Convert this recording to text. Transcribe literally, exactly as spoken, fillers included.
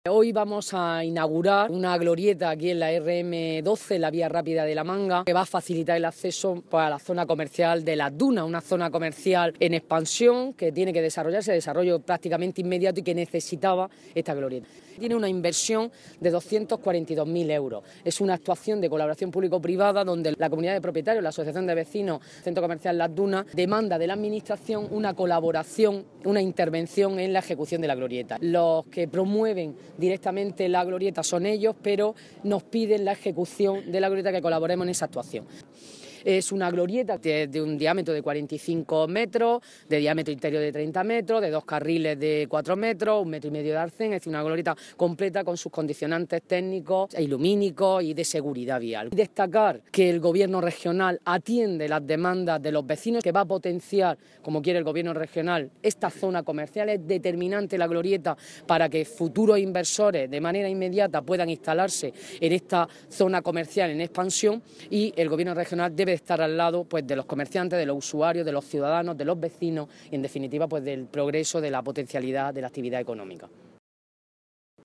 Hoy vamos a inaugurar una glorieta aquí en la R M doce, la vía rápida de La Manga, que va a facilitar el acceso pues, a la zona comercial de Las Dunas, una zona comercial en expansión que tiene que desarrollarse, desarrollo prácticamente inmediato y que necesitaba esta glorieta. Tiene una inversión de doscientos cuarenta y dos mil euros. Es una actuación de colaboración público-privada donde la comunidad de propietarios, la Asociación de Vecinos, Centro Comercial Las Dunas, demanda de la Administración una colaboración, una intervención en la ejecución de la glorieta. Los que promueven directamente la glorieta son ellos, pero nos piden la ejecución de la glorieta, que colaboremos en esa actuación. Es una glorieta de un diámetro de cuarenta y cinco metros, de diámetro interior de treinta metros, de dos carriles de cuatro metros, un metro y medio de arcén, es decir, una glorieta completa con sus condicionantes técnicos e ilumínicos y de seguridad vial. Destacar que el Gobierno regional atiende las demandas de los vecinos, que va a potenciar, como quiere el Gobierno regional, esta zona comercial. Es determinante la glorieta para que futuros inversores de manera inmediata puedan instalarse en esta zona comercial en expansión, y el Gobierno regional debe de estar al lado pues, de los comerciantes, de los usuarios, de los ciudadanos, de los vecinos y, en definitiva, pues, del progreso, de la potencialidad de la actividad económica.